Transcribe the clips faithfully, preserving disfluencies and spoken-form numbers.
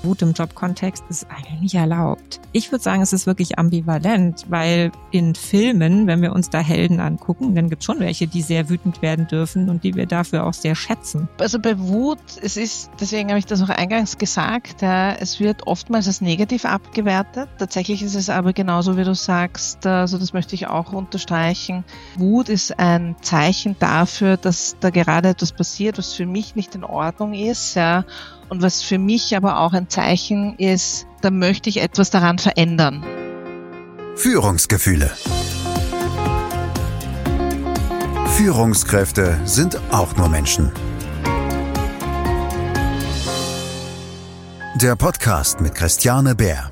Wut im Jobkontext ist eigentlich nicht erlaubt. Ich würde sagen, es ist wirklich ambivalent, weil in Filmen, wenn wir uns da Helden angucken, dann gibt es schon welche, die sehr wütend werden dürfen und die wir dafür auch sehr schätzen. Also bei Wut, es ist, deswegen habe ich das auch eingangs gesagt, ja, es wird oftmals als negativ abgewertet. Tatsächlich ist es aber genauso, wie du sagst, also das möchte ich auch unterstreichen. Wut ist ein Zeichen dafür, dass da gerade etwas passiert, was für mich nicht in Ordnung ist, ja. Und was für mich aber auch ein Zeichen ist, da möchte ich etwas daran verändern. Führungsgefühle. Führungskräfte sind auch nur Menschen. Der Podcast mit Christiane Beer.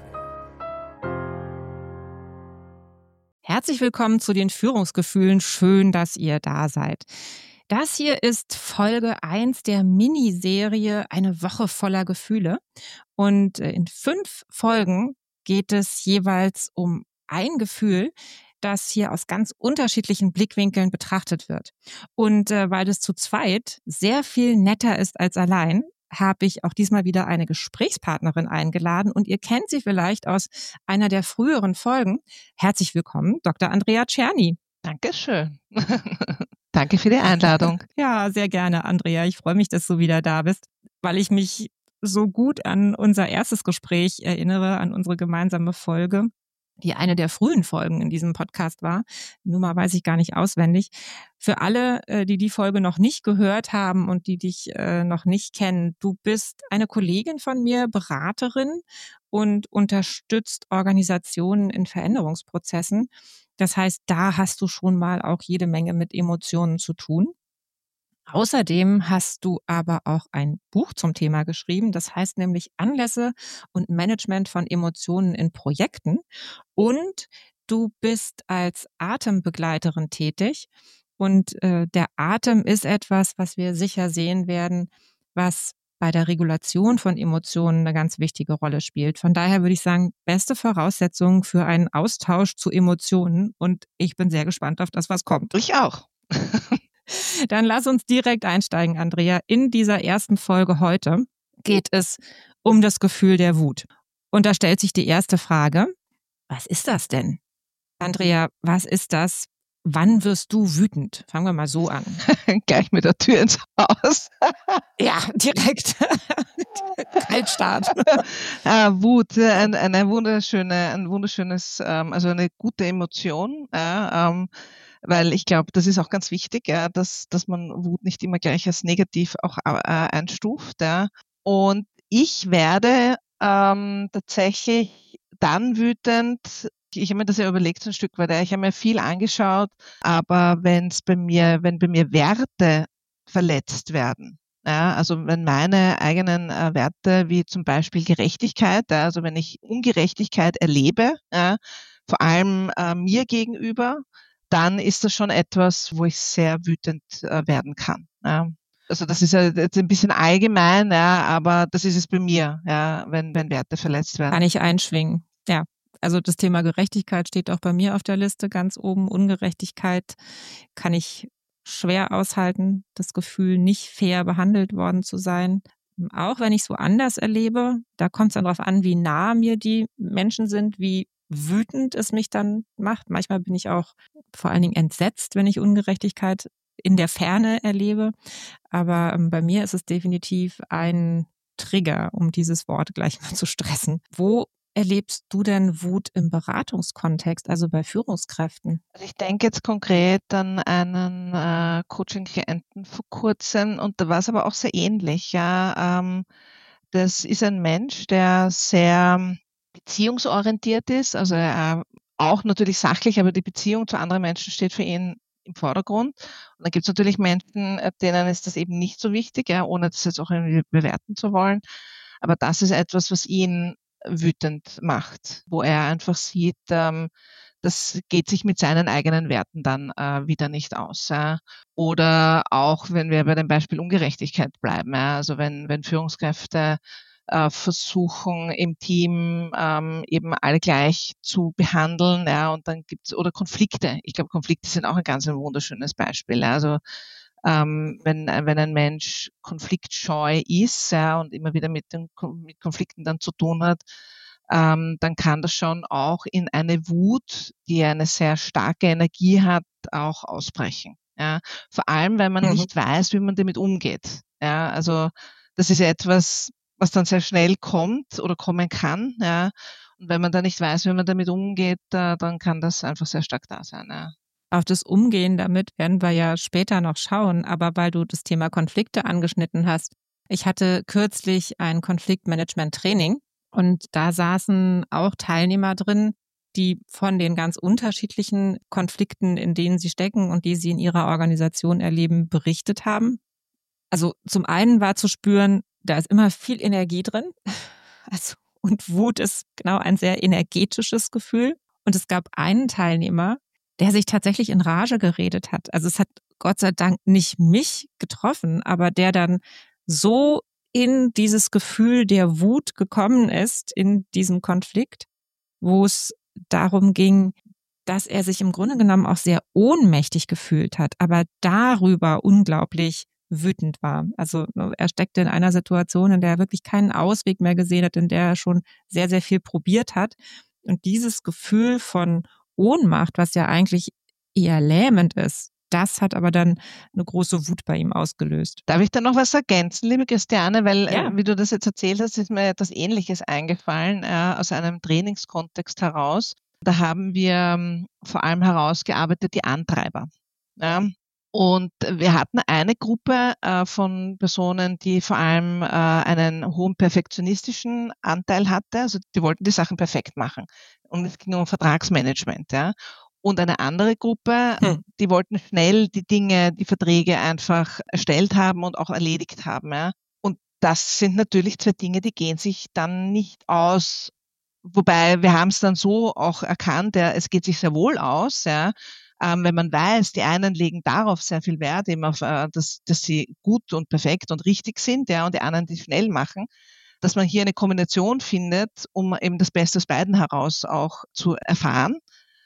Herzlich willkommen zu den Führungsgefühlen. Schön, dass ihr da seid. Das hier ist Folge eins der Miniserie Eine Woche voller Gefühle. Und in fünf Folgen geht es jeweils um ein Gefühl, das hier aus ganz unterschiedlichen Blickwinkeln betrachtet wird. Und äh, weil es zu zweit sehr viel netter ist als allein, habe ich auch diesmal wieder eine Gesprächspartnerin eingeladen und ihr kennt sie vielleicht aus einer der früheren Folgen. Herzlich willkommen, Doktor Andrea Czerny. Dankeschön. Danke für die Einladung. Ja, sehr gerne, Andrea. Ich freue mich, dass du wieder da bist, weil ich mich so gut an unser erstes Gespräch erinnere, an unsere gemeinsame Folge, die eine der frühen Folgen in diesem Podcast war. Die Nummer weiß ich gar nicht auswendig. Für alle, die die Folge noch nicht gehört haben und die dich noch nicht kennen, du bist eine Kollegin von mir, Beraterin und unterstützt Organisationen in Veränderungsprozessen. Das heißt, da hast du schon mal auch jede Menge mit Emotionen zu tun. Außerdem hast du aber auch ein Buch zum Thema geschrieben, das heißt nämlich Anlässe und Management von Emotionen in Projekten. Und du bist als Atembegleiterin tätig. Und äh, der Atem ist etwas, was wir sicher sehen werden, was bei der Regulation von Emotionen eine ganz wichtige Rolle spielt. Von daher würde ich sagen, beste Voraussetzungen für einen Austausch zu Emotionen. Und ich bin sehr gespannt auf das, was kommt. Ich auch. Dann lass uns direkt einsteigen, Andrea. In dieser ersten Folge heute geht es um das Gefühl der Wut. Und da stellt sich die erste Frage, was ist das denn? Andrea, was ist das? Wann wirst du wütend? Fangen wir mal so an. Gleich mit der Tür ins Haus. Ja, direkt. Kaltstart. Ah, Wut, ein, eine wunderschöne, ein wunderschönes, ähm, also eine gute Emotion, ja, ähm, weil ich glaube, das ist auch ganz wichtig, ja, dass, dass man Wut nicht immer gleich als negativ auch äh, einstuft. Ja. Und ich werde ähm, tatsächlich dann wütend. Ich habe mir das ja überlegt, so ein Stück weit. Ich habe mir viel angeschaut, aber wenn es bei mir, wenn bei mir Werte verletzt werden, ja, also wenn meine eigenen äh, Werte, wie zum Beispiel Gerechtigkeit, ja, also wenn ich Ungerechtigkeit erlebe, ja, vor allem äh, mir gegenüber, dann ist das schon etwas, wo ich sehr wütend äh, werden kann. Ja. Also das ist ja jetzt ein bisschen allgemein, ja, aber das ist es bei mir, ja, wenn, wenn Werte verletzt werden. Kann ich einschwingen, ja. Also das Thema Gerechtigkeit steht auch bei mir auf der Liste ganz oben. Ungerechtigkeit kann ich schwer aushalten, das Gefühl, nicht fair behandelt worden zu sein. Auch wenn ich es woanders erlebe, da kommt es dann darauf an, wie nah mir die Menschen sind, wie wütend es mich dann macht. Manchmal bin ich auch vor allen Dingen entsetzt, wenn ich Ungerechtigkeit in der Ferne erlebe. Aber ähm, bei mir ist es definitiv ein Trigger, um dieses Wort gleich mal zu stressen. Wo erlebst du denn Wut im Beratungskontext, also bei Führungskräften? Also ich denke jetzt konkret an einen äh, Coaching-Klienten vor kurzem und da war es aber auch sehr ähnlich. Ja, ähm, das ist ein Mensch, der sehr beziehungsorientiert ist, also er auch natürlich sachlich, aber die Beziehung zu anderen Menschen steht für ihn im Vordergrund. Und dann gibt es natürlich Menschen, denen ist das eben nicht so wichtig, ja, ohne das jetzt auch irgendwie bewerten zu wollen. Aber das ist etwas, was ihn wütend macht, wo er einfach sieht, ähm, das geht sich mit seinen eigenen Werten dann äh, wieder nicht aus. Ja. Oder auch, wenn wir bei dem Beispiel Ungerechtigkeit bleiben, ja, also wenn, wenn Führungskräfte äh, versuchen im Team ähm, eben alle gleich zu behandeln, ja, und dann gibt's oder Konflikte. Ich glaube, Konflikte sind auch ein ganz ein wunderschönes Beispiel. Ja. Also ähm, wenn, wenn ein Mensch konfliktscheu ist, ja, und immer wieder mit den mit Konflikten dann zu tun hat, ähm, dann kann das schon auch in eine Wut, die eine sehr starke Energie hat, auch ausbrechen. Ja. Vor allem, wenn man Mhm. nicht weiß, wie man damit umgeht. Ja, also das ist ja etwas, was dann sehr schnell kommt oder kommen kann. Ja. Und wenn man da nicht weiß, wie man damit umgeht, äh, dann kann das einfach sehr stark da sein. Ja. Auf das Umgehen damit werden wir ja später noch schauen, aber weil du das Thema Konflikte angeschnitten hast. Ich hatte kürzlich ein Konfliktmanagement-Training und da saßen auch Teilnehmer drin, die von den ganz unterschiedlichen Konflikten, in denen sie stecken und die sie in ihrer Organisation erleben, berichtet haben. Also zum einen war zu spüren, da ist immer viel Energie drin. Also, und Wut ist genau ein sehr energetisches Gefühl. Und es gab einen Teilnehmer, der sich tatsächlich in Rage geredet hat. Also es hat Gott sei Dank nicht mich getroffen, aber der dann so in dieses Gefühl der Wut gekommen ist, in diesem Konflikt, wo es darum ging, dass er sich im Grunde genommen auch sehr ohnmächtig gefühlt hat, aber darüber unglaublich wütend war. Also er steckte in einer Situation, in der er wirklich keinen Ausweg mehr gesehen hat, in der er schon sehr, sehr viel probiert hat. Und dieses Gefühl von Ohnmacht, was ja eigentlich eher lähmend ist, das hat aber dann eine große Wut bei ihm ausgelöst. Darf ich da noch was ergänzen, liebe Christiane? Weil, Ja. äh, wie du das jetzt erzählt hast, ist mir etwas Ähnliches eingefallen, äh, aus einem Trainingskontext heraus. Da haben wir ähm, vor allem herausgearbeitet die Antreiber. Ja. Und wir hatten eine Gruppe äh, von Personen, die vor allem äh, einen hohen perfektionistischen Anteil hatte. Also die wollten die Sachen perfekt machen. Und es ging um Vertragsmanagement. Ja. Und eine andere Gruppe, Hm. die wollten schnell die Dinge, die Verträge einfach erstellt haben und auch erledigt haben. Ja. Und das sind natürlich zwei Dinge, die gehen sich dann nicht aus. Wobei wir haben es dann so auch erkannt, ja, es geht sich sehr wohl aus, ja, ähm, wenn man weiß, die einen legen darauf sehr viel Wert, eben auf, äh, dass, dass sie gut und perfekt und richtig sind, ja, und die anderen, die schnell machen, dass man hier eine Kombination findet, um eben das Beste aus beiden heraus auch zu erfahren.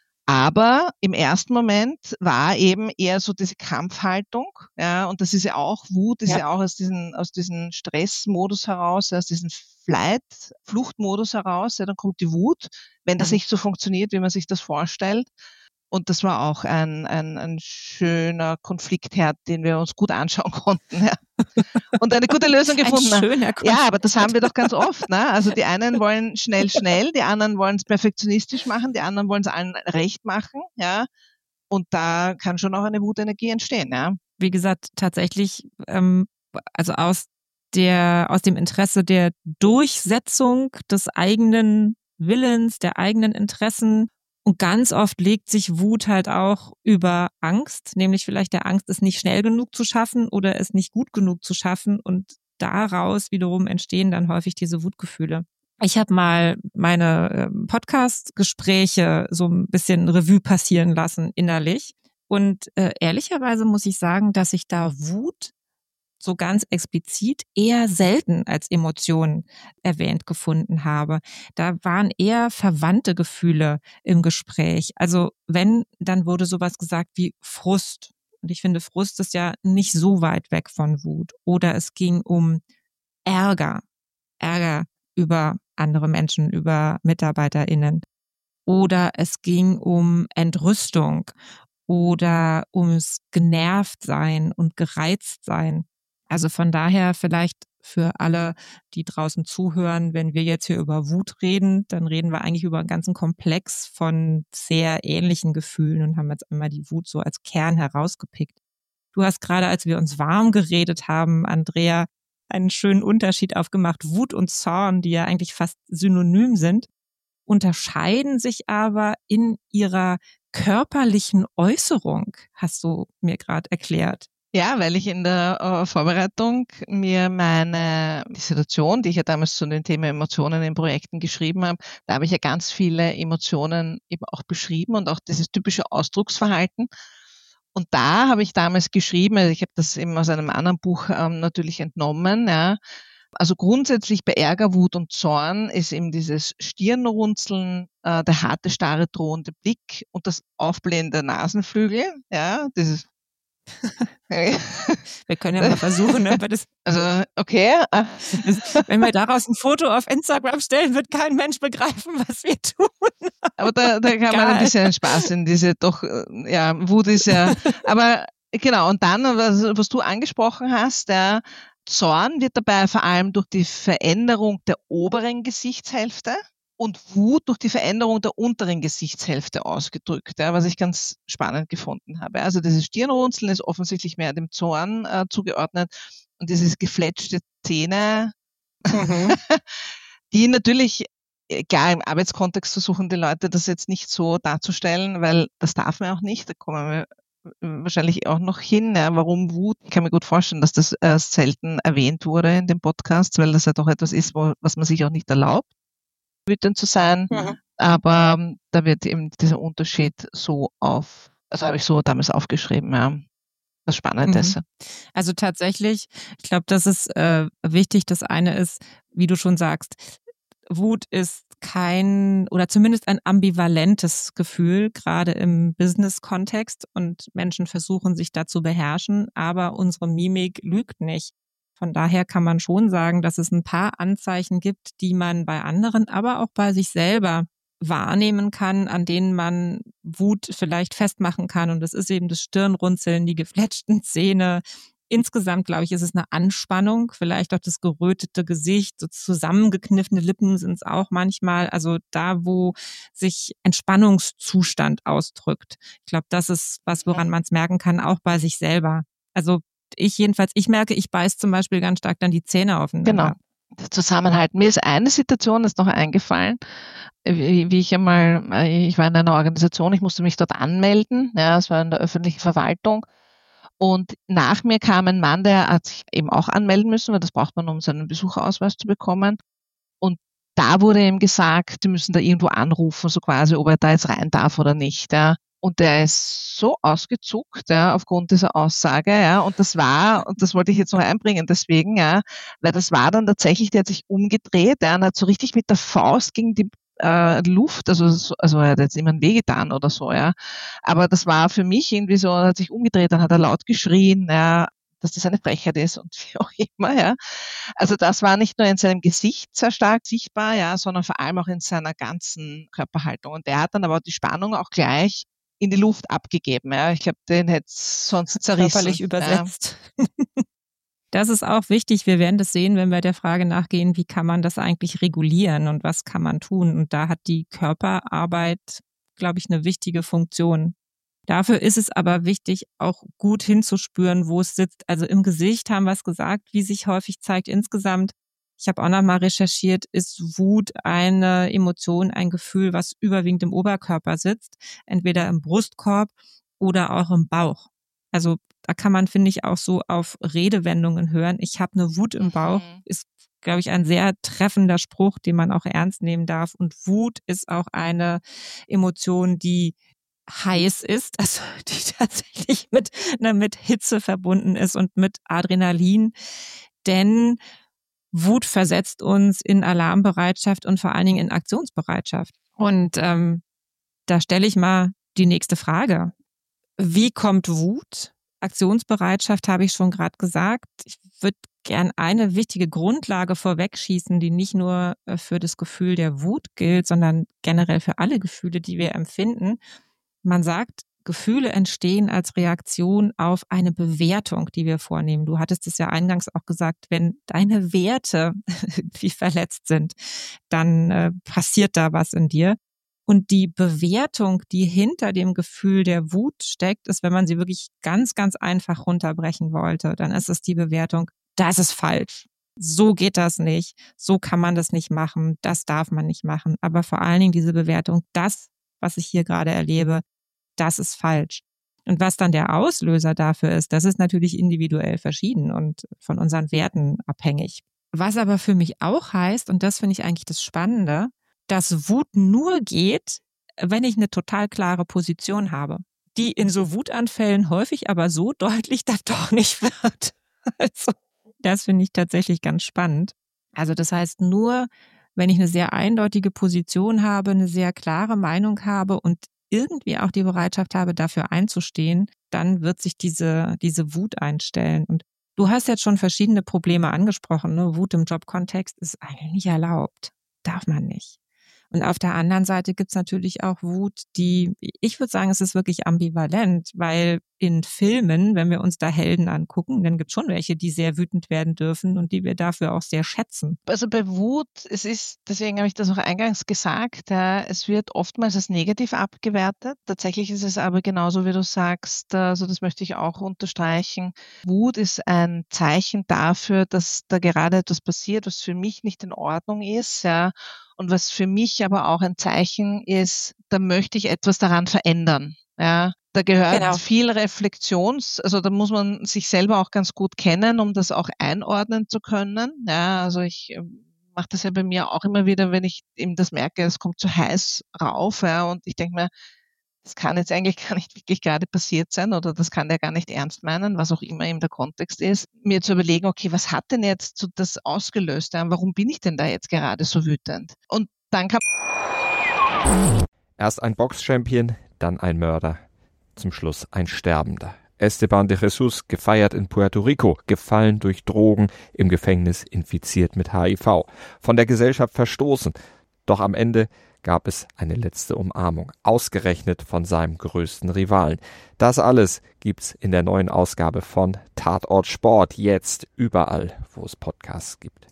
Aber im ersten Moment war eben eher so diese Kampfhaltung, ja, und das ist ja auch Wut, ist ja, ja auch aus diesem, aus diesem Stressmodus heraus, aus diesem Flight, Fluchtmodus heraus, ja, dann kommt die Wut, wenn das nicht so funktioniert, wie man sich das vorstellt. Und das war auch ein, ein, ein schöner Konfliktherd, den wir uns gut anschauen konnten, ja. Und eine gute Lösung gefunden. Ein schöner Konflikt. Ja, aber das haben wir doch ganz oft, ne? Also die einen wollen schnell, schnell, die anderen wollen es perfektionistisch machen, die anderen wollen es allen recht machen, ja. Und da kann schon auch eine Wutenergie entstehen, ja. Wie gesagt, tatsächlich, ähm, also aus der, aus dem Interesse der Durchsetzung des eigenen Willens, der eigenen Interessen. Und ganz oft legt sich Wut halt auch über Angst, nämlich vielleicht der Angst, es nicht schnell genug zu schaffen oder es nicht gut genug zu schaffen. Und daraus wiederum entstehen dann häufig diese Wutgefühle. Ich habe mal meine Podcast-Gespräche so ein bisschen Revue passieren lassen innerlich. Und äh, ehrlicherweise muss ich sagen, dass ich da Wut so ganz explizit eher selten als Emotionen erwähnt gefunden habe. Da waren eher verwandte Gefühle im Gespräch. Also wenn, dann wurde sowas gesagt wie Frust. Und ich finde, Frust ist ja nicht so weit weg von Wut. Oder es ging um Ärger. Ärger über andere Menschen, über MitarbeiterInnen. Oder es ging um Entrüstung oder ums Genervtsein und Gereiztsein. Also von daher vielleicht für alle, die draußen zuhören, wenn wir jetzt hier über Wut reden, dann reden wir eigentlich über einen ganzen Komplex von sehr ähnlichen Gefühlen und haben jetzt einmal die Wut so als Kern herausgepickt. Du hast gerade, als wir uns warm geredet haben, Andrea, einen schönen Unterschied aufgemacht. Wut und Zorn, die ja eigentlich fast synonym sind, unterscheiden sich aber in ihrer körperlichen Äußerung, hast du mir gerade erklärt. Ja, weil ich in der äh, Vorbereitung mir meine Dissertation, die ich ja damals zu den Themen Emotionen in Projekten geschrieben habe, da habe ich ja ganz viele Emotionen eben auch beschrieben und auch dieses typische Ausdrucksverhalten. Und da habe ich damals geschrieben, also ich habe das eben aus einem anderen Buch ähm, natürlich entnommen, ja. Also grundsätzlich bei Ärger, Wut und Zorn ist eben dieses Stirnrunzeln, äh, der harte, starre, drohende Blick und das Aufblähen der Nasenflügel, ja, dieses Wir können ja mal versuchen, ob wir das. Also, okay. Wenn wir daraus ein Foto auf Instagram stellen, wird kein Mensch begreifen, was wir tun. Aber da, da kann man ein bisschen Spaß in diese doch, ja, Wut ist ja, aber genau, und dann, was, was du angesprochen hast, der Zorn wird dabei vor allem durch die Veränderung der oberen Gesichtshälfte und Wut durch die Veränderung der unteren Gesichtshälfte ausgedrückt, ja, was ich ganz spannend gefunden habe. Also dieses Stirnrunzeln ist offensichtlich mehr dem Zorn äh, zugeordnet und dieses gefletschte Zähne, mhm. die natürlich, klar, im Arbeitskontext versuchen die Leute das jetzt nicht so darzustellen, weil das darf man auch nicht, da kommen wir wahrscheinlich auch noch hin, ja, warum Wut. Ich kann mir gut vorstellen, dass das äh, selten erwähnt wurde in dem Podcast, weil das ja doch etwas ist, wo, was man sich auch nicht erlaubt, wütend zu sein. Mhm. Aber ähm, da wird eben dieser Unterschied so auf, also habe ich so damals aufgeschrieben, ja. Das Spannende ist. Mhm. Also tatsächlich, ich glaube, das ist äh, wichtig. Das eine ist, wie du schon sagst, Wut ist kein oder zumindest ein ambivalentes Gefühl, gerade im Business-Kontext, und Menschen versuchen sich da zu beherrschen, aber unsere Mimik lügt nicht. Von daher kann man schon sagen, dass es ein paar Anzeichen gibt, die man bei anderen, aber auch bei sich selber wahrnehmen kann, an denen man Wut vielleicht festmachen kann. Und das ist eben das Stirnrunzeln, die gefletschten Zähne. Insgesamt, glaube ich, ist es eine Anspannung, vielleicht auch das gerötete Gesicht, so zusammengekniffene Lippen sind es auch manchmal, also da, wo sich Entspannungszustand ausdrückt. Ich glaube, das ist was, woran man es merken kann, auch bei sich selber. Also ich jedenfalls, ich merke, ich beiß zum Beispiel ganz stark dann die Zähne aufeinander. Genau. Der Zusammenhalt. Mir ist eine Situation ist noch eingefallen, wie, wie ich einmal, ich war in einer Organisation, ich musste mich dort anmelden, ja, es war in der öffentlichen Verwaltung. Und nach mir kam ein Mann, der hat sich eben auch anmelden müssen, weil das braucht man, um seinen Besucherausweis zu bekommen. Und da wurde ihm gesagt, die müssen da irgendwo anrufen, so quasi, ob er da jetzt rein darf oder nicht. Ja. Und der ist so ausgezuckt, ja, aufgrund dieser Aussage, ja. Und das war, und das wollte ich jetzt noch einbringen, deswegen, ja, weil das war dann tatsächlich, der hat sich umgedreht, ja, und hat so richtig mit der Faust gegen die äh, Luft, also, also er hat jetzt jemand wehgetan oder so, ja. Aber das war für mich irgendwie so, er hat sich umgedreht, dann hat er laut geschrien, ja, dass das eine Frechheit ist und wie auch immer, ja. Also das war nicht nur in seinem Gesicht sehr stark sichtbar, ja, sondern vor allem auch in seiner ganzen Körperhaltung. Und der hat dann aber die Spannung auch gleich in die Luft abgegeben, ja. Ich glaube, den hätte es sonst zerrissen. Körperlich übersetzt. Ja. Das ist auch wichtig. Wir werden das sehen, wenn wir der Frage nachgehen, wie kann man das eigentlich regulieren und was kann man tun? Und da hat die Körperarbeit, glaube ich, eine wichtige Funktion. Dafür ist es aber wichtig, auch gut hinzuspüren, wo es sitzt. Also im Gesicht haben wir es gesagt, wie sich häufig zeigt insgesamt. Ich habe auch noch mal recherchiert, ist Wut eine Emotion, ein Gefühl, was überwiegend im Oberkörper sitzt, entweder im Brustkorb oder auch im Bauch. Also da kann man, finde ich, auch so auf Redewendungen hören. Ich habe eine Wut im Bauch, mhm. ist, glaube ich, ein sehr treffender Spruch, den man auch ernst nehmen darf. Und Wut ist auch eine Emotion, die heiß ist, also die tatsächlich mit, ne, mit Hitze verbunden ist und mit Adrenalin. Denn Wut versetzt uns in Alarmbereitschaft und vor allen Dingen in Aktionsbereitschaft. Und ähm, da stelle ich mal die nächste Frage. Wie kommt Wut? Aktionsbereitschaft habe ich schon gerade gesagt. Ich würde gern eine wichtige Grundlage vorwegschießen, die nicht nur für das Gefühl der Wut gilt, sondern generell für alle Gefühle, die wir empfinden. Man sagt, Gefühle entstehen als Reaktion auf eine Bewertung, die wir vornehmen. Du hattest es ja eingangs auch gesagt, wenn deine Werte irgendwie verletzt sind, dann äh, passiert da was in dir. Und die Bewertung, die hinter dem Gefühl der Wut steckt, ist, wenn man sie wirklich ganz, ganz einfach runterbrechen wollte, dann ist es die Bewertung, das ist falsch. So geht das nicht. So kann man das nicht machen. Das darf man nicht machen. Aber vor allen Dingen diese Bewertung, das, was ich hier gerade erlebe, das ist falsch. Und was dann der Auslöser dafür ist, das ist natürlich individuell verschieden und von unseren Werten abhängig. Was aber für mich auch heißt, und das finde ich eigentlich das Spannende, dass Wut nur geht, wenn ich eine total klare Position habe, die in so Wutanfällen häufig aber so deutlich dann doch nicht wird. Also, das finde ich tatsächlich ganz spannend. Also das heißt, nur wenn ich eine sehr eindeutige Position habe, eine sehr klare Meinung habe und irgendwie auch die Bereitschaft habe, dafür einzustehen, dann wird sich diese, diese Wut einstellen. Und du hast jetzt schon verschiedene Probleme angesprochen. Ne? Wut im Jobkontext ist eigentlich nicht erlaubt. Darf man nicht. Und auf der anderen Seite gibt's natürlich auch Wut, die, ich würde sagen, es ist wirklich ambivalent, weil in Filmen, wenn wir uns da Helden angucken, dann gibt's schon welche, die sehr wütend werden dürfen und die wir dafür auch sehr schätzen. Also bei Wut, es ist, deswegen habe ich das auch eingangs gesagt, ja, es wird oftmals als negativ abgewertet. Tatsächlich ist es aber genauso, wie du sagst, also das möchte ich auch unterstreichen. Wut ist ein Zeichen dafür, dass da gerade etwas passiert, was für mich nicht in Ordnung ist, ja. Und was für mich aber auch ein Zeichen ist, da möchte ich etwas daran verändern. Ja, da gehört Genau. viel Reflexions, also da muss man sich selber auch ganz gut kennen, um das auch einordnen zu können. Ja, also ich ähm, mache das ja bei mir auch immer wieder, wenn ich eben das merke, es kommt zu heiß rauf, ja, und ich denke mir, das kann jetzt eigentlich gar nicht wirklich gerade passiert sein oder das kann der gar nicht ernst meinen, was auch immer eben der Kontext ist, mir zu überlegen, okay, was hat denn jetzt so das ausgelöst? Ja, warum bin ich denn da jetzt gerade so wütend? Und dann kann Erst ein Box-Champion, dann ein Mörder, zum Schluss ein Sterbender. Esteban de Jesus, gefeiert in Puerto Rico, gefallen durch Drogen, im Gefängnis infiziert mit H I V, von der Gesellschaft verstoßen. Doch am Ende gab es eine letzte Umarmung, ausgerechnet von seinem größten Rivalen. Das alles gibt's in der neuen Ausgabe von Tatort Sport, jetzt überall, wo es Podcasts gibt.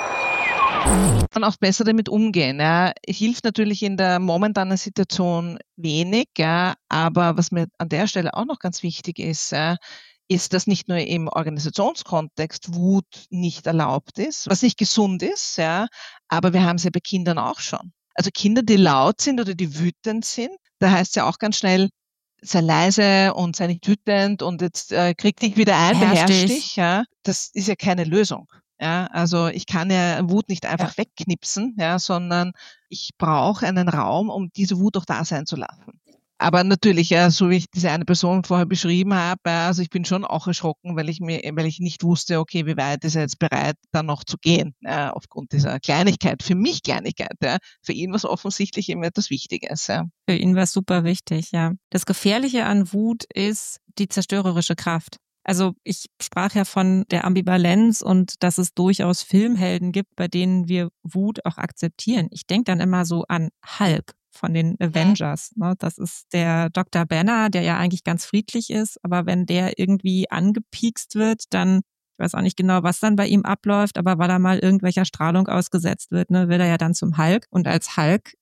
man auch besser damit umgehen. Ja. Hilft natürlich in der momentanen Situation wenig, ja, aber was mir an der Stelle auch noch ganz wichtig ist, ja, ist, dass nicht nur im Organisationskontext Wut nicht erlaubt ist, was nicht gesund ist, ja, aber wir haben es ja bei Kindern auch schon. Also Kinder, die laut sind oder die wütend sind, da heißt es ja auch ganz schnell, sei leise und sei nicht wütend und jetzt äh, krieg dich wieder ein, Beherrsch beherrsch dich. dich. Ja. Das ist ja keine Lösung. Ja, also ich kann ja Wut nicht einfach Ja. wegknipsen, ja, sondern ich brauche einen Raum, um diese Wut auch da sein zu lassen. Aber natürlich, ja, so wie ich diese eine Person vorher beschrieben habe, ja, also ich bin schon auch erschrocken, weil ich mir, weil ich nicht wusste, okay, wie weit ist er jetzt bereit, dann noch zu gehen, ja, aufgrund dieser Kleinigkeit. Für mich Kleinigkeit, ja. Für ihn war es offensichtlich immer etwas Wichtiges, ja. Für ihn war es super wichtig, ja. Das Gefährliche an Wut ist die zerstörerische Kraft. Also ich sprach ja von der Ambivalenz und dass es durchaus Filmhelden gibt, bei denen wir Wut auch akzeptieren. Ich denke dann immer so an Hulk von den Avengers. Ne? Das ist der Doktor Banner, der ja eigentlich ganz friedlich ist, aber wenn der irgendwie angepiekst wird, dann, ich weiß auch nicht genau, was dann bei ihm abläuft, aber weil er mal irgendwelcher Strahlung ausgesetzt wird, ne, wird er ja dann zum Hulk. Und als Hulk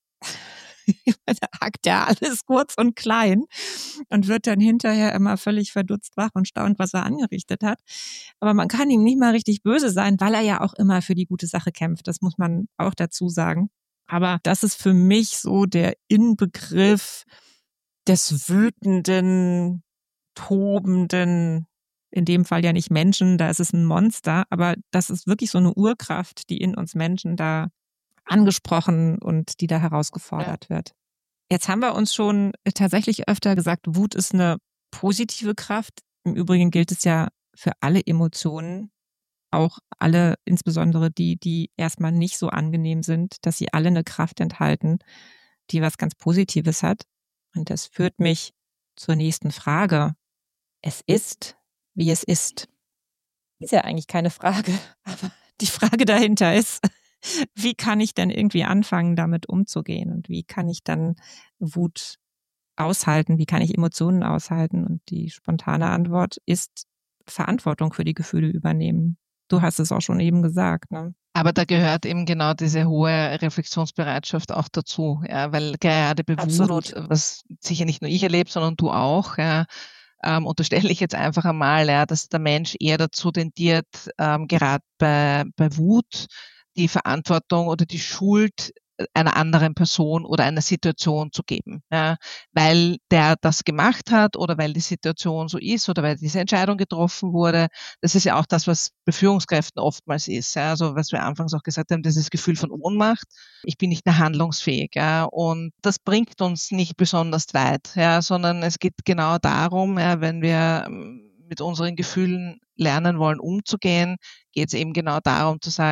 da hackt er alles kurz und klein und wird dann hinterher immer völlig verdutzt wach und staunt, was er angerichtet hat. Aber man kann ihm nicht mal richtig böse sein, weil er ja auch immer für die gute Sache kämpft. Das muss man auch dazu sagen. Aber das ist für mich so der Inbegriff des wütenden, tobenden, in dem Fall ja nicht Menschen, da ist es ein Monster, aber das ist wirklich so eine Urkraft, die in uns Menschen da angesprochen und die da herausgefordert ja. wird. Jetzt haben wir uns schon tatsächlich öfter gesagt, Wut ist eine positive Kraft. Im Übrigen gilt es ja für alle Emotionen, auch alle, insbesondere die, die erstmal nicht so angenehm sind, dass sie alle eine Kraft enthalten, die was ganz Positives hat. Und das führt mich zur nächsten Frage. Es ist, wie es ist. Ist ja eigentlich keine Frage, aber die Frage dahinter ist, wie kann ich denn irgendwie anfangen, damit umzugehen? Und wie kann ich dann Wut aushalten? Wie kann ich Emotionen aushalten? Und die spontane Antwort ist Verantwortung für die Gefühle übernehmen. Du hast es auch schon eben gesagt, ne? Aber da gehört eben genau diese hohe Reflexionsbereitschaft auch dazu, ja, weil gerade bei Wut, was sicher nicht nur ich erlebe, sondern du auch, ja, ähm, unterstelle ich jetzt einfach einmal, ja, dass der Mensch eher dazu tendiert, ähm, gerade bei, bei Wut, die Verantwortung oder die Schuld einer anderen Person oder einer Situation zu geben, ja, weil der das gemacht hat oder weil die Situation so ist oder weil diese Entscheidung getroffen wurde. Das ist ja auch das, was bei Führungskräften oftmals ist. Ja, also was wir anfangs auch gesagt haben, dieses Gefühl von Ohnmacht. Ich bin nicht mehr handlungsfähig, ja, und das bringt uns nicht besonders weit, ja, sondern es geht genau darum, ja, wenn wir mit unseren Gefühlen lernen wollen, umzugehen, geht es eben genau darum zu sagen,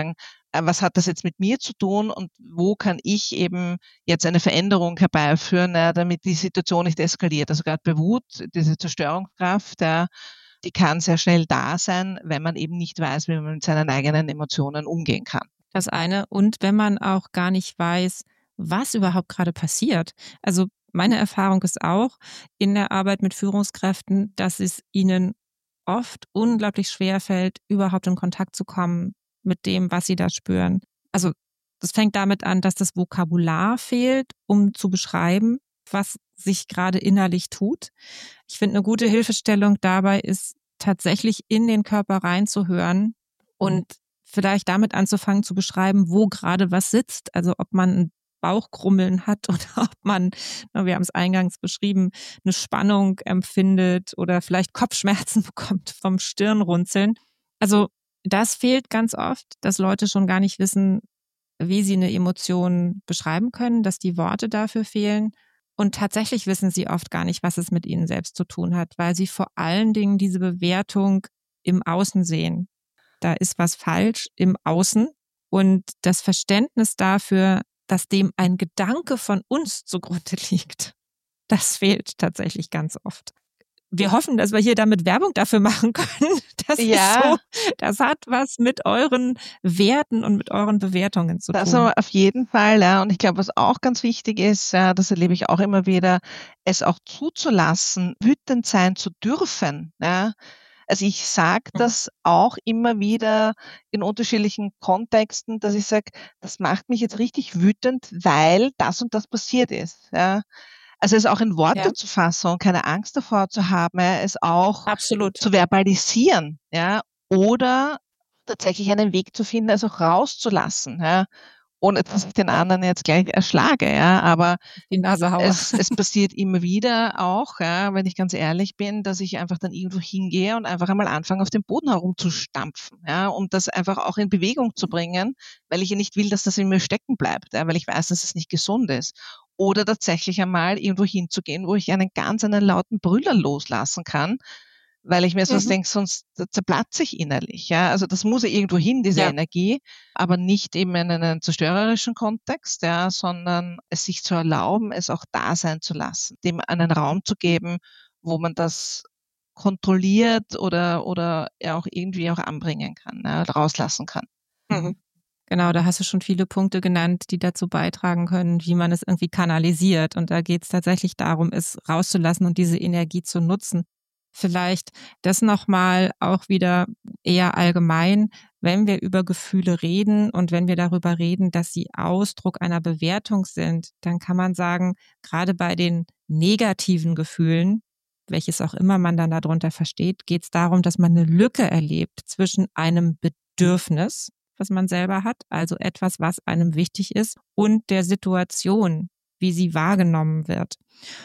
was hat das jetzt mit mir zu tun und wo kann ich eben jetzt eine Veränderung herbeiführen, ja, damit die Situation nicht eskaliert. Also gerade bei Wut, diese Zerstörungskraft, ja, die kann sehr schnell da sein, wenn man eben nicht weiß, wie man mit seinen eigenen Emotionen umgehen kann. Das eine. Und wenn man auch gar nicht weiß, was überhaupt gerade passiert. Also meine Erfahrung ist auch in der Arbeit mit Führungskräften, dass es ihnen oft unglaublich schwer fällt, überhaupt in Kontakt zu kommen mit dem, was sie da spüren. Also das fängt damit an, dass das Vokabular fehlt, um zu beschreiben, was sich gerade innerlich tut. Ich finde, eine gute Hilfestellung dabei ist, tatsächlich in den Körper reinzuhören und vielleicht damit anzufangen zu beschreiben, wo gerade was sitzt. Also ob man ein Bauchkrummeln hat oder ob man, wir haben es eingangs beschrieben, eine Spannung empfindet oder vielleicht Kopfschmerzen bekommt vom Stirnrunzeln. Also das fehlt ganz oft, dass Leute schon gar nicht wissen, wie sie eine Emotion beschreiben können, dass die Worte dafür fehlen. Und tatsächlich wissen sie oft gar nicht, was es mit ihnen selbst zu tun hat, weil sie vor allen Dingen diese Bewertung im Außen sehen. Da ist was falsch im Außen und das Verständnis dafür, dass dem ein Gedanke von uns zugrunde liegt, das fehlt tatsächlich ganz oft. Wir hoffen, dass wir hier damit Werbung dafür machen können. Das ja. ist so, das hat was mit euren Werten und mit euren Bewertungen zu das tun. Das auf jeden Fall, ja. Und ich glaube, was auch ganz wichtig ist, ja, das erlebe ich auch immer wieder, es auch zuzulassen, wütend sein zu dürfen, ja. Also ich sage das auch immer wieder in unterschiedlichen Kontexten, dass ich sage, das macht mich jetzt richtig wütend, weil das und das passiert ist. Ja. Also es auch in Worte Ja. zu fassen und keine Angst davor zu haben, ja, es auch Absolut. zu verbalisieren, ja, oder tatsächlich einen Weg zu finden, es auch rauszulassen, ja, ohne dass ich den anderen jetzt gleich erschlage, ja, aber Die Nase haue. es, es passiert immer wieder auch, ja, wenn ich ganz ehrlich bin, dass ich einfach dann irgendwo hingehe und einfach einmal anfange, auf dem Boden herumzustampfen, ja, um das einfach auch in Bewegung zu bringen, weil ich ja nicht will, dass das in mir stecken bleibt, ja, weil ich weiß, dass es nicht gesund ist. Oder tatsächlich einmal irgendwo hinzugehen, wo ich einen ganz einen lauten Brüller loslassen kann, weil ich mir sonst Mhm. denke, sonst zerplatze ich innerlich. Ja, also das muss ja irgendwo hin, diese Ja. Energie, aber nicht eben in einem zerstörerischen Kontext, ja, sondern es sich zu erlauben, es auch da sein zu lassen, dem einen Raum zu geben, wo man das kontrolliert oder oder ja auch irgendwie auch anbringen kann, ja, rauslassen kann. Mhm. Genau, da hast du schon viele Punkte genannt, die dazu beitragen können, wie man es irgendwie kanalisiert. Und da geht es tatsächlich darum, es rauszulassen und diese Energie zu nutzen. Vielleicht das nochmal auch wieder eher allgemein, wenn wir über Gefühle reden und wenn wir darüber reden, dass sie Ausdruck einer Bewertung sind, dann kann man sagen, gerade bei den negativen Gefühlen, welches auch immer man dann darunter versteht, geht es darum, dass man eine Lücke erlebt zwischen einem Bedürfnis, was man selber hat, also etwas, was einem wichtig ist, und der Situation, wie sie wahrgenommen wird.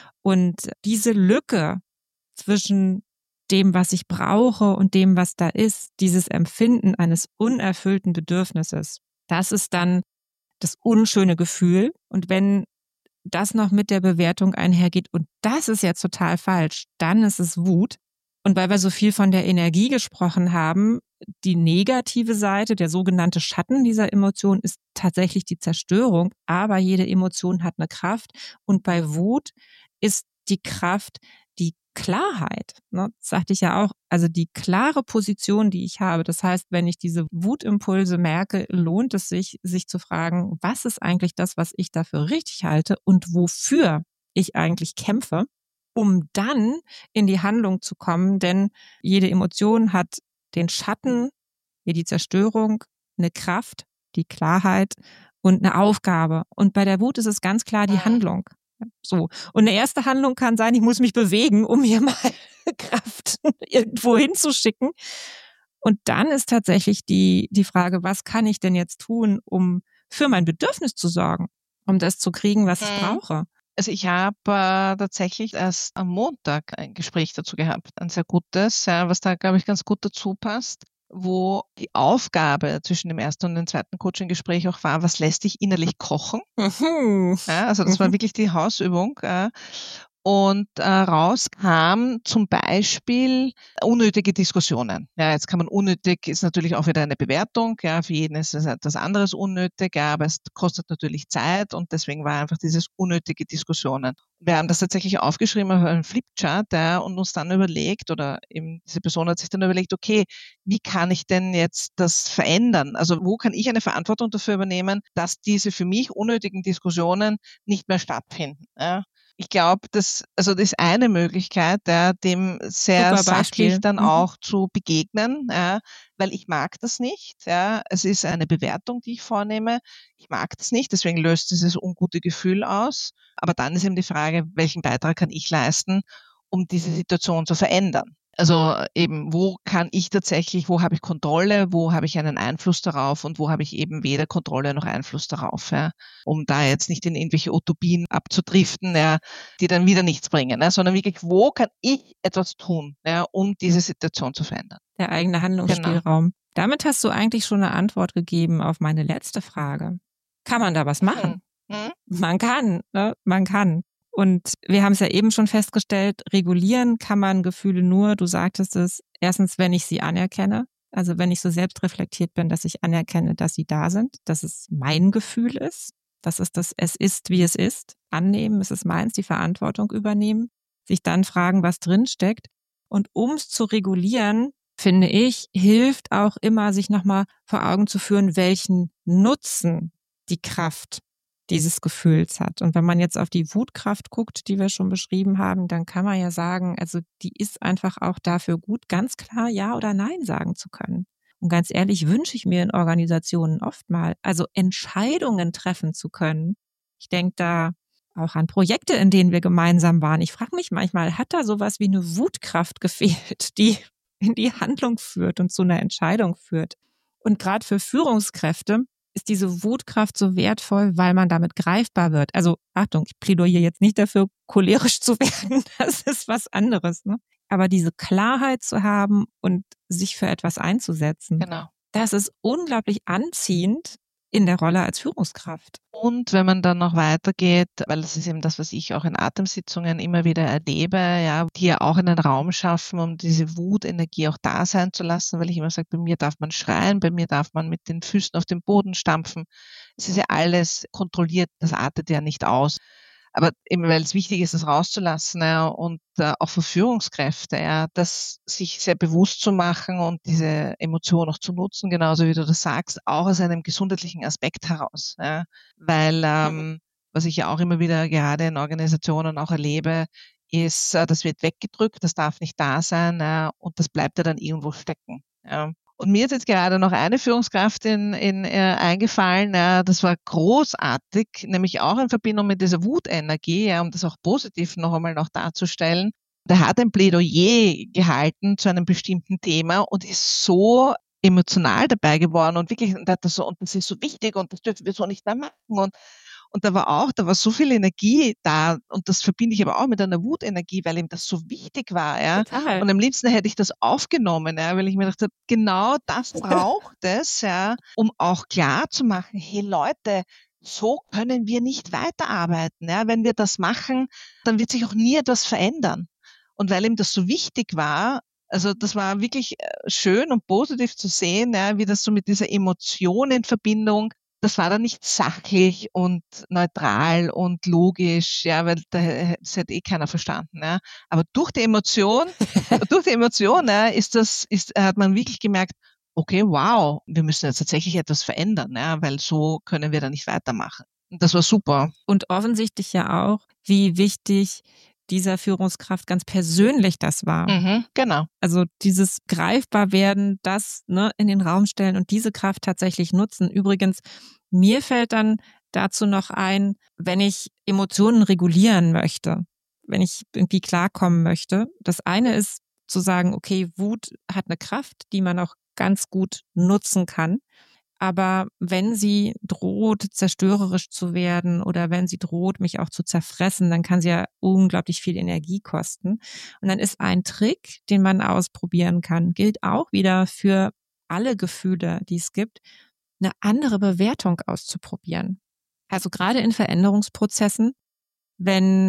Und diese Lücke zwischen dem, was ich brauche und dem, was da ist, dieses Empfinden eines unerfüllten Bedürfnisses, das ist dann das unschöne Gefühl. Und wenn das noch mit der Bewertung einhergeht, und das ist jetzt total falsch, dann ist es Wut. Und weil wir so viel von der Energie gesprochen haben, die negative Seite, der sogenannte Schatten dieser Emotion ist tatsächlich die Zerstörung, aber jede Emotion hat eine Kraft und bei Wut ist die Kraft die Klarheit, ne? Das sagte ich ja auch, also die klare Position, die ich habe. Das heißt, wenn ich diese Wutimpulse merke, lohnt es sich, sich zu fragen, was ist eigentlich das, was ich dafür richtig halte und wofür ich eigentlich kämpfe, um dann in die Handlung zu kommen, denn jede Emotion hat den Schatten, wie die Zerstörung, eine Kraft, die Klarheit und eine Aufgabe. Und bei der Wut ist es ganz klar die Handlung. So. Und eine erste Handlung kann sein, ich muss mich bewegen, um hier mal Kraft irgendwo hinzuschicken. Und dann ist tatsächlich die, die Frage, was kann ich denn jetzt tun, um für mein Bedürfnis zu sorgen, um das zu kriegen, was ich brauche? Also ich habe äh, tatsächlich erst am Montag ein Gespräch dazu gehabt, ein sehr gutes, ja, was da, glaube ich, ganz gut dazu passt, wo die Aufgabe zwischen dem ersten und dem zweiten Coaching-Gespräch auch war, was lässt dich innerlich kochen? Mhm. Ja, also das war wirklich die Hausübung. Äh, Und äh, rauskam zum Beispiel unnötige Diskussionen. Ja, jetzt kann man unnötig, ist natürlich auch wieder eine Bewertung. Ja, für jeden ist es etwas anderes unnötig, ja, aber es kostet natürlich Zeit und deswegen war einfach dieses unnötige Diskussionen. Wir haben das tatsächlich aufgeschrieben auf einem Flipchart, ja, und uns dann überlegt, oder eben diese Person hat sich dann überlegt, okay, wie kann ich denn jetzt das verändern? Also wo kann ich eine Verantwortung dafür übernehmen, dass diese für mich unnötigen Diskussionen nicht mehr stattfinden? Ja? Ich glaube, das, also das ist eine Möglichkeit, ja, dem sehr sachlich dann mhm. auch zu begegnen, ja, weil ich mag das nicht. Ja. Es ist eine Bewertung, die ich vornehme. Ich mag das nicht, deswegen löst dieses ungute Gefühl aus. Aber dann ist eben die Frage, welchen Beitrag kann ich leisten, um diese Situation zu verändern? Also eben, wo kann ich tatsächlich, wo habe ich Kontrolle, wo habe ich einen Einfluss darauf und wo habe ich eben weder Kontrolle noch Einfluss darauf, ja, um da jetzt nicht in irgendwelche Utopien abzudriften, ja, die dann wieder nichts bringen, ja, sondern wirklich, wo kann ich etwas tun, ja, um diese Situation zu verändern? Der eigene Handlungsspielraum. Genau. Damit hast du eigentlich schon eine Antwort gegeben auf meine letzte Frage. Kann man da was machen? Hm. Hm? Man kann, ne? Man kann. Und wir haben es ja eben schon festgestellt, regulieren kann man Gefühle nur, du sagtest es, erstens, wenn ich sie anerkenne, also wenn ich so selbstreflektiert bin, dass ich anerkenne, dass sie da sind, dass es mein Gefühl ist, das ist das, es ist, wie es ist, annehmen, es ist meins, die Verantwortung übernehmen, sich dann fragen, was drin steckt. Und um es zu regulieren, finde ich, hilft auch immer, sich nochmal vor Augen zu führen, welchen Nutzen die Kraft dieses Gefühls hat. Und wenn man jetzt auf die Wutkraft guckt, die wir schon beschrieben haben, dann kann man ja sagen, also die ist einfach auch dafür gut, ganz klar Ja oder Nein sagen zu können. Und ganz ehrlich wünsche ich mir in Organisationen oft mal, also Entscheidungen treffen zu können. Ich denke da auch an Projekte, in denen wir gemeinsam waren. Ich frage mich manchmal, hat da sowas wie eine Wutkraft gefehlt, die in die Handlung führt und zu einer Entscheidung führt? Und gerade für Führungskräfte ist diese Wutkraft so wertvoll, weil man damit greifbar wird. Also Achtung, ich plädiere jetzt nicht dafür, cholerisch zu werden, das ist was anderes, ne? Aber diese Klarheit zu haben und sich für etwas einzusetzen, genau. Das ist unglaublich anziehend in der Rolle als Führungskraft. Und wenn man dann noch weitergeht, weil das ist eben das, was ich auch in Atemsitzungen immer wieder erlebe, ja, die ja auch einen Raum schaffen, um diese Wutenergie auch da sein zu lassen, weil ich immer sage, bei mir darf man schreien, bei mir darf man mit den Füßen auf den Boden stampfen. Es ist ja alles kontrolliert, das artet ja nicht aus. Aber eben, weil es wichtig ist, das rauszulassen, ja, und äh, auch für Führungskräfte, ja, das sich sehr bewusst zu machen und diese Emotion auch zu nutzen, genauso wie du das sagst, auch aus einem gesundheitlichen Aspekt heraus. Ja, weil, ähm, was ich ja auch immer wieder gerade in Organisationen auch erlebe, ist, äh, das wird weggedrückt, das darf nicht da sein, ja, und das bleibt ja dann irgendwo stecken. Ja. Und mir ist jetzt gerade noch eine Führungskraft in, in, äh, eingefallen, ja, das war großartig, nämlich auch in Verbindung mit dieser Wutenergie, ja, um das auch positiv noch einmal noch darzustellen. Der hat ein Plädoyer gehalten zu einem bestimmten Thema und ist so emotional dabei geworden und wirklich, und, hat das, so, und das ist so wichtig und das dürfen wir so nicht mehr machen und Und da war auch, da war so viel Energie da und das verbinde ich aber auch mit einer Wutenergie, weil ihm das so wichtig war, ja. Total. Und am liebsten hätte ich das aufgenommen, ja, weil ich mir dachte, genau das braucht es, ja, um auch klar zu machen, hey Leute, so können wir nicht weiterarbeiten, ja. Wenn wir das machen, dann wird sich auch nie etwas verändern. Und weil ihm das so wichtig war, also das war wirklich schön und positiv zu sehen, ja, wie das so mit dieser Emotion in Verbindung, das war dann nicht sachlich und neutral und logisch, ja, weil das hätte eh keiner verstanden, ja. Aber durch die Emotion, durch die Emotion, ja, ist das, ist, hat man wirklich gemerkt, okay, wow, wir müssen jetzt tatsächlich etwas verändern, ja, weil so können wir da nicht weitermachen. Und das war super. Und offensichtlich ja auch, wie wichtig dieser Führungskraft ganz persönlich das war. Mhm, genau. Also dieses Greifbarwerden, das ne, in den Raum stellen und diese Kraft tatsächlich nutzen. Übrigens, mir fällt dann dazu noch ein, wenn ich Emotionen regulieren möchte, wenn ich irgendwie klarkommen möchte. Das eine ist zu sagen, okay, Wut hat eine Kraft, die man auch ganz gut nutzen kann. Aber wenn sie droht, zerstörerisch zu werden oder wenn sie droht, mich auch zu zerfressen, dann kann sie ja unglaublich viel Energie kosten. Und dann ist ein Trick, den man ausprobieren kann, gilt auch wieder für alle Gefühle, die es gibt, eine andere Bewertung auszuprobieren. Also gerade in Veränderungsprozessen, wenn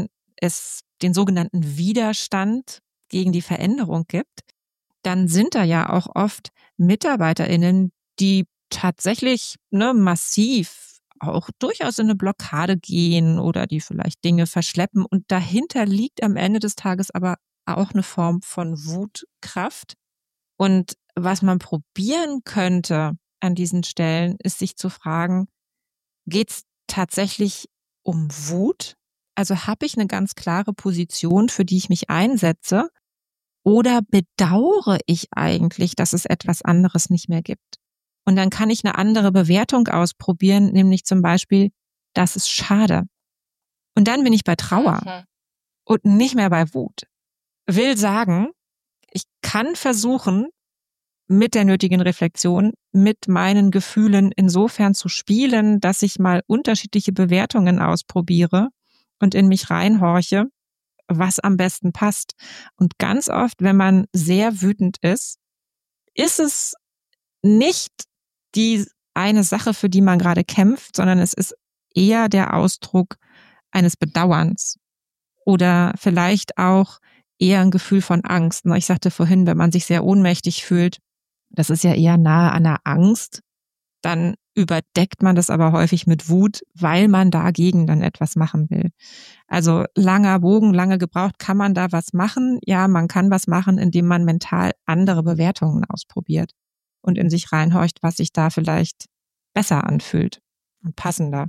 es den sogenannten Widerstand gegen die Veränderung gibt, dann sind da ja auch oft MitarbeiterInnen, die tatsächlich ne, massiv auch durchaus in eine Blockade gehen oder die vielleicht Dinge verschleppen. Und dahinter liegt am Ende des Tages aber auch eine Form von Wutkraft. Und was man probieren könnte an diesen Stellen, ist sich zu fragen, geht es tatsächlich um Wut? Also habe ich eine ganz klare Position, für die ich mich einsetze? Oder bedauere ich eigentlich, dass es etwas anderes nicht mehr gibt? Und dann kann ich eine andere Bewertung ausprobieren, nämlich zum Beispiel, das ist schade. Und dann bin ich bei Trauer Mhm. und nicht mehr bei Wut. Will sagen, ich kann versuchen, mit der nötigen Reflexion, mit meinen Gefühlen insofern zu spielen, dass ich mal unterschiedliche Bewertungen ausprobiere und in mich reinhorche, was am besten passt. Und ganz oft, wenn man sehr wütend ist, ist es nicht die eine Sache, für die man gerade kämpft, sondern es ist eher der Ausdruck eines Bedauerns oder vielleicht auch eher ein Gefühl von Angst. Ich sagte vorhin, wenn man sich sehr ohnmächtig fühlt, das ist ja eher nahe an der Angst, dann überdeckt man das aber häufig mit Wut, weil man dagegen dann etwas machen will. Also langer Bogen, lange gebraucht, kann man da was machen? Ja, man kann was machen, indem man mental andere Bewertungen ausprobiert und in sich reinhorcht, was sich da vielleicht besser anfühlt und passender.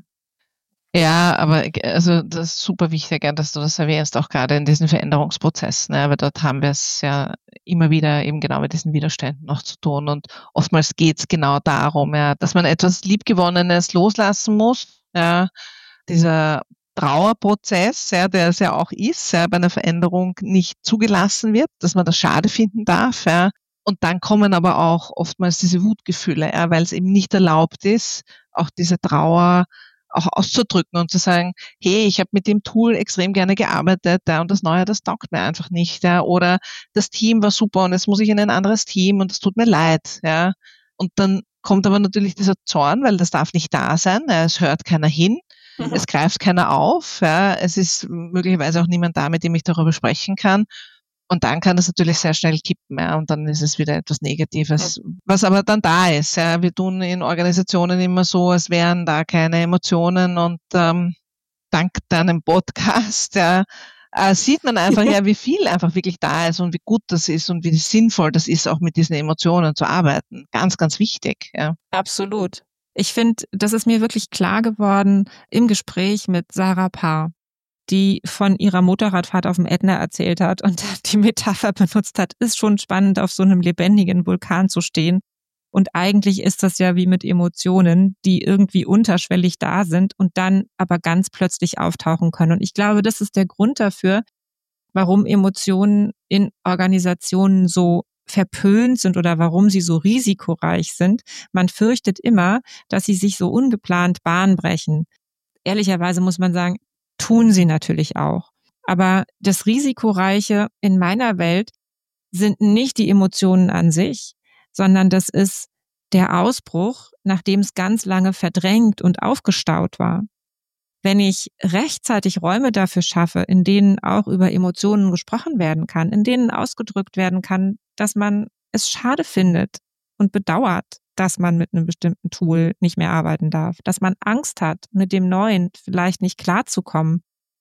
Ja, aber also das ist super wichtig, dass du das erwähnst, auch gerade in diesen Veränderungsprozessen, ne? Weil dort haben wir es ja immer wieder eben genau mit diesen Widerständen noch zu tun und oftmals geht es genau darum, ja, dass man etwas Liebgewonnenes loslassen muss, ja, dieser Trauerprozess, ja, der es ja auch ist, ja, bei einer Veränderung nicht zugelassen wird, dass man das schade finden darf, ja. Und dann kommen aber auch oftmals diese Wutgefühle, ja, weil es eben nicht erlaubt ist, auch diese Trauer auch auszudrücken und zu sagen, hey, ich habe mit dem Tool extrem gerne gearbeitet, ja, und das Neue, das taugt mir einfach nicht, ja, oder das Team war super und jetzt muss ich in ein anderes Team und es tut mir leid, ja. Und dann kommt aber natürlich dieser Zorn, weil das darf nicht da sein, ja, es hört keiner hin, mhm. Es greift keiner auf, ja, es ist möglicherweise auch niemand da, mit dem ich darüber sprechen kann. Und dann kann das natürlich sehr schnell kippen, ja, und dann ist es wieder etwas Negatives, was aber dann da ist. Ja. Wir tun in Organisationen immer so, als wären da keine Emotionen und ähm, dank deinem Podcast ja, äh, sieht man einfach ja, wie viel einfach wirklich da ist und wie gut das ist und wie sinnvoll das ist, auch mit diesen Emotionen zu arbeiten. Ganz, ganz wichtig. Ja. Absolut. Ich finde, das ist mir wirklich klar geworden im Gespräch mit Sarah Paar, die von ihrer Motorradfahrt auf dem Ätna erzählt hat und die Metapher benutzt hat, ist schon spannend, auf so einem lebendigen Vulkan zu stehen. Und eigentlich ist das ja wie mit Emotionen, die irgendwie unterschwellig da sind und dann aber ganz plötzlich auftauchen können. Und ich glaube, das ist der Grund dafür, warum Emotionen in Organisationen so verpönt sind oder warum sie so risikoreich sind. Man fürchtet immer, dass sie sich so ungeplant Bahn brechen. Ehrlicherweise muss man sagen, tun sie natürlich auch. Aber das Risikoreiche in meiner Welt sind nicht die Emotionen an sich, sondern das ist der Ausbruch, nachdem es ganz lange verdrängt und aufgestaut war. Wenn ich rechtzeitig Räume dafür schaffe, in denen auch über Emotionen gesprochen werden kann, in denen ausgedrückt werden kann, dass man es schade findet und bedauert, dass man mit einem bestimmten Tool nicht mehr arbeiten darf, dass man Angst hat, mit dem Neuen vielleicht nicht klarzukommen,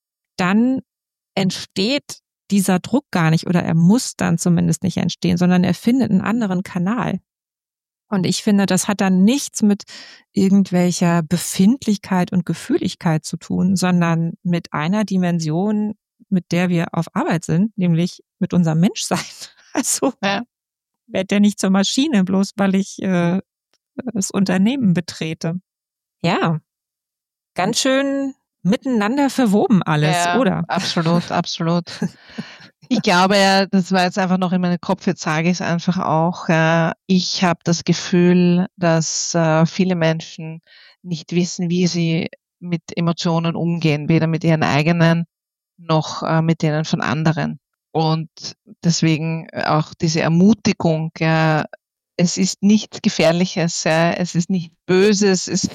dann entsteht dieser Druck gar nicht oder er muss dann zumindest nicht entstehen, sondern er findet einen anderen Kanal. Und ich finde, das hat dann nichts mit irgendwelcher Befindlichkeit und Gefühligkeit zu tun, sondern mit einer Dimension, mit der wir auf Arbeit sind, nämlich mit unserem Menschsein. Also ja. Werd ja nicht zur Maschine, bloß weil ich äh, das Unternehmen betrete. Ja, ganz schön miteinander verwoben alles, ja, oder? Absolut, absolut. Ich glaube ja, das war jetzt einfach noch in meinem Kopf, jetzt sage ich es einfach auch, äh, ich habe das Gefühl, dass äh, viele Menschen nicht wissen, wie sie mit Emotionen umgehen, weder mit ihren eigenen noch äh, mit denen von anderen. Und deswegen auch diese Ermutigung, ja, es ist nichts Gefährliches, ja, es ist nichts Böses, es,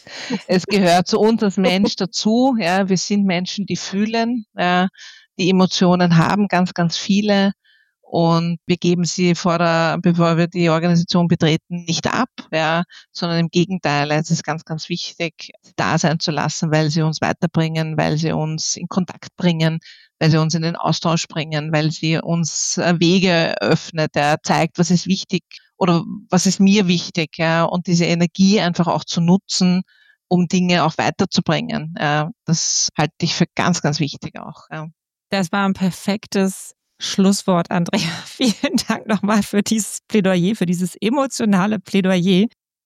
es gehört zu uns als Mensch dazu. Ja, wir sind Menschen, die fühlen, ja, die Emotionen haben, ganz, ganz viele. Und wir geben sie vor der, bevor wir die Organisation betreten, nicht ab, ja, sondern im Gegenteil. Es ist ganz, ganz wichtig, da sein zu lassen, weil sie uns weiterbringen, weil sie uns in Kontakt bringen, weil sie uns in den Austausch bringen, weil sie uns Wege öffnet, ja, zeigt, was ist wichtig oder was ist mir wichtig, ja, und diese Energie einfach auch zu nutzen, um Dinge auch weiterzubringen. Ja, das halte ich für ganz, ganz wichtig auch. Ja. Das war ein perfektes Schlusswort, Andrea. Vielen Dank nochmal für dieses Plädoyer, für dieses emotionale Plädoyer.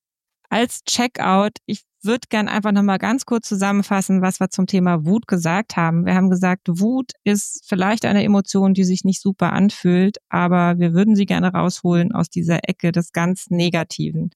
Als Checkout, ich würde gern einfach nochmal ganz kurz zusammenfassen, was wir zum Thema Wut gesagt haben. Wir haben gesagt, Wut ist vielleicht eine Emotion, die sich nicht super anfühlt, aber wir würden sie gerne rausholen aus dieser Ecke des ganz Negativen.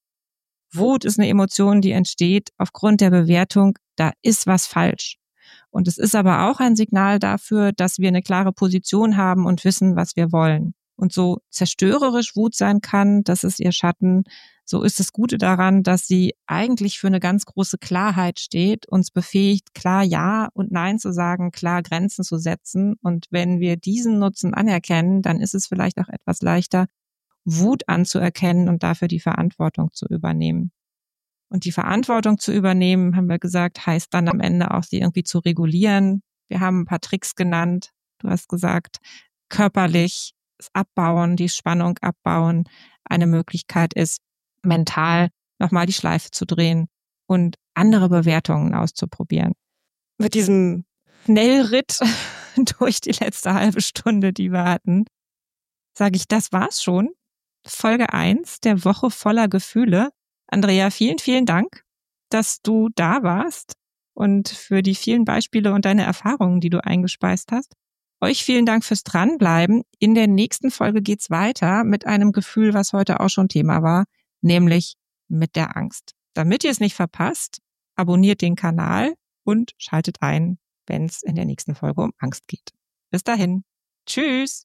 Wut ist eine Emotion, die entsteht aufgrund der Bewertung, da ist was falsch. Und es ist aber auch ein Signal dafür, dass wir eine klare Position haben und wissen, was wir wollen. Und so zerstörerisch Wut sein kann, das ist ihr Schatten, so ist das Gute daran, dass sie eigentlich für eine ganz große Klarheit steht, uns befähigt, klar Ja und Nein zu sagen, klar Grenzen zu setzen. Und wenn wir diesen Nutzen anerkennen, dann ist es vielleicht auch etwas leichter, Wut anzuerkennen und dafür die Verantwortung zu übernehmen. Und die Verantwortung zu übernehmen, haben wir gesagt, heißt dann am Ende auch, sie irgendwie zu regulieren. Wir haben ein paar Tricks genannt. Du hast gesagt, körperlich das Abbauen, die Spannung abbauen. Eine Möglichkeit ist, mental nochmal die Schleife zu drehen und andere Bewertungen auszuprobieren. Mit diesem Schnellritt durch die letzte halbe Stunde, die wir hatten, sage ich, das war's schon. Folge eins der Woche voller Gefühle. Andrea, vielen, vielen Dank, dass du da warst und für die vielen Beispiele und deine Erfahrungen, die du eingespeist hast. Euch vielen Dank fürs Dranbleiben. In der nächsten Folge geht's weiter mit einem Gefühl, was heute auch schon Thema war, nämlich mit der Angst. Damit ihr es nicht verpasst, abonniert den Kanal und schaltet ein, wenn es in der nächsten Folge um Angst geht. Bis dahin. Tschüss.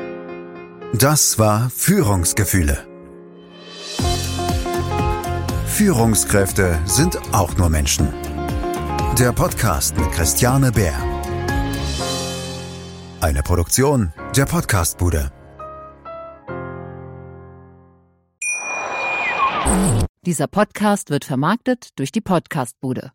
Das war Führungsgefühle. Führungskräfte sind auch nur Menschen. Der Podcast mit Christiane Bär. Eine Produktion der Podcastbude. Dieser Podcast wird vermarktet durch die Podcastbude.